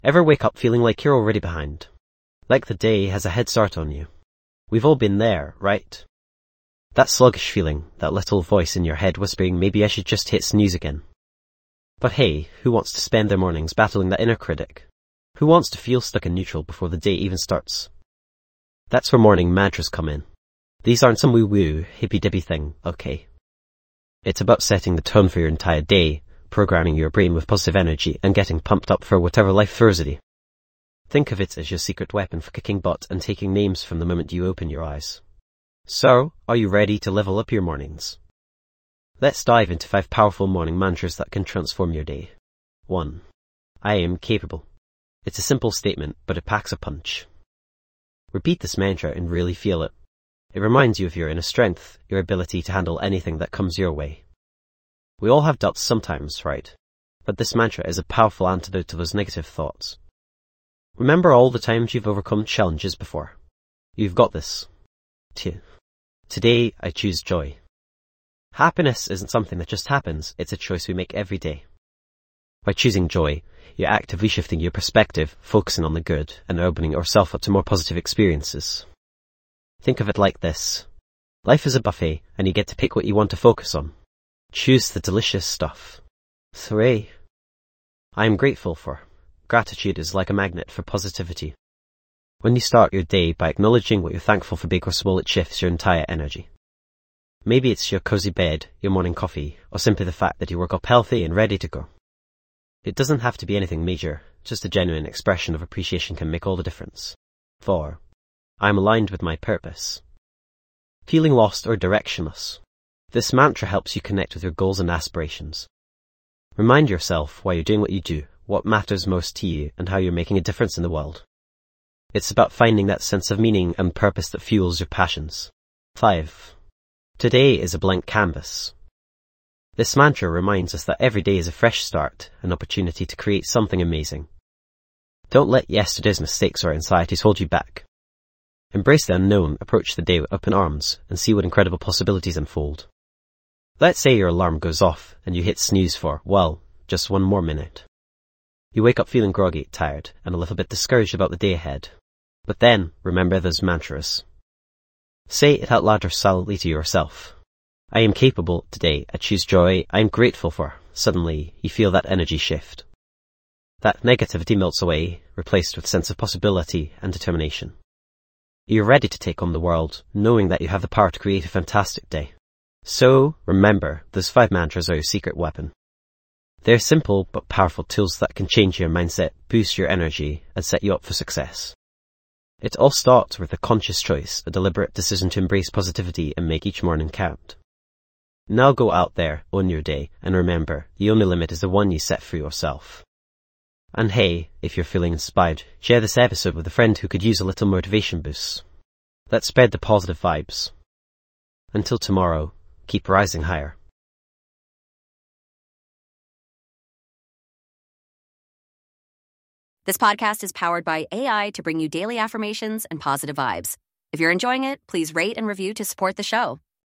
Ever wake up feeling like you're already behind? Like the day has a head start on you? We've all been there, right? That sluggish feeling, that little voice in your head whispering maybe I should just hit snooze again. But hey, who wants to spend their mornings battling that inner critic? Who wants to feel stuck in neutral before the day even starts? That's where morning mantras come in. These aren't some woo-woo, hippy-dippy thing, okay? It's about setting the tone for your entire day, programming your brain with positive energy, and getting pumped up for whatever life throws at you. Think of it as your secret weapon for kicking butt and taking names from the moment you open your eyes. So, are you ready to level up your mornings? Let's dive into 5 powerful morning mantras that can transform your day. 1. I am capable. It's a simple statement, but it packs a punch. Repeat this mantra and really feel it. It reminds you of your inner strength, your ability to handle anything that comes your way. We all have doubts sometimes, right? But this mantra is a powerful antidote to those negative thoughts. Remember all the times you've overcome challenges before. You've got this. 2. Today, I choose joy. Happiness isn't something that just happens, it's a choice we make every day. By choosing joy, you're actively shifting your perspective, focusing on the good, and opening yourself up to more positive experiences. Think of it like this. Life is a buffet, and you get to pick what you want to focus on. Choose the delicious stuff. 3. I am grateful for. Gratitude is like a magnet for positivity. When you start your day by acknowledging what you're thankful for, big or small, it shifts your entire energy. Maybe it's your cozy bed, your morning coffee, or simply the fact that you woke up healthy and ready to go. It doesn't have to be anything major, just a genuine expression of appreciation can make all the difference. 4. I am aligned with my purpose. Feeling lost or directionless? This mantra helps you connect with your goals and aspirations. Remind yourself why you're doing what you do, what matters most to you, and how you're making a difference in the world. It's about finding that sense of meaning and purpose that fuels your passions. 5. Today is a blank canvas. This mantra reminds us that every day is a fresh start, an opportunity to create something amazing. Don't let yesterday's mistakes or anxieties hold you back. Embrace the unknown, approach the day with open arms, and see what incredible possibilities unfold. Let's say your alarm goes off and you hit snooze for, well, just 1 more minute. You wake up feeling groggy, tired, and a little bit discouraged about the day ahead. But then, remember those mantras. Say it out loud or silently to yourself. I am capable today, I choose joy, I am grateful for. Suddenly, you feel that energy shift. That negativity melts away, replaced with a sense of possibility and determination. You're ready to take on the world, knowing that you have the power to create a fantastic day. So, remember, those 5 mantras are your secret weapon. They're simple but powerful tools that can change your mindset, boost your energy, and set you up for success. It all starts with a conscious choice, a deliberate decision to embrace positivity and make each morning count. Now go out there, own your day, and remember, the only limit is the one you set for yourself. And hey, if you're feeling inspired, share this episode with a friend who could use a little motivation boost. Let's spread the positive vibes. Until tomorrow, keep rising higher. This podcast is powered by AI to bring you daily affirmations and positive vibes. If you're enjoying it, please rate and review to support the show.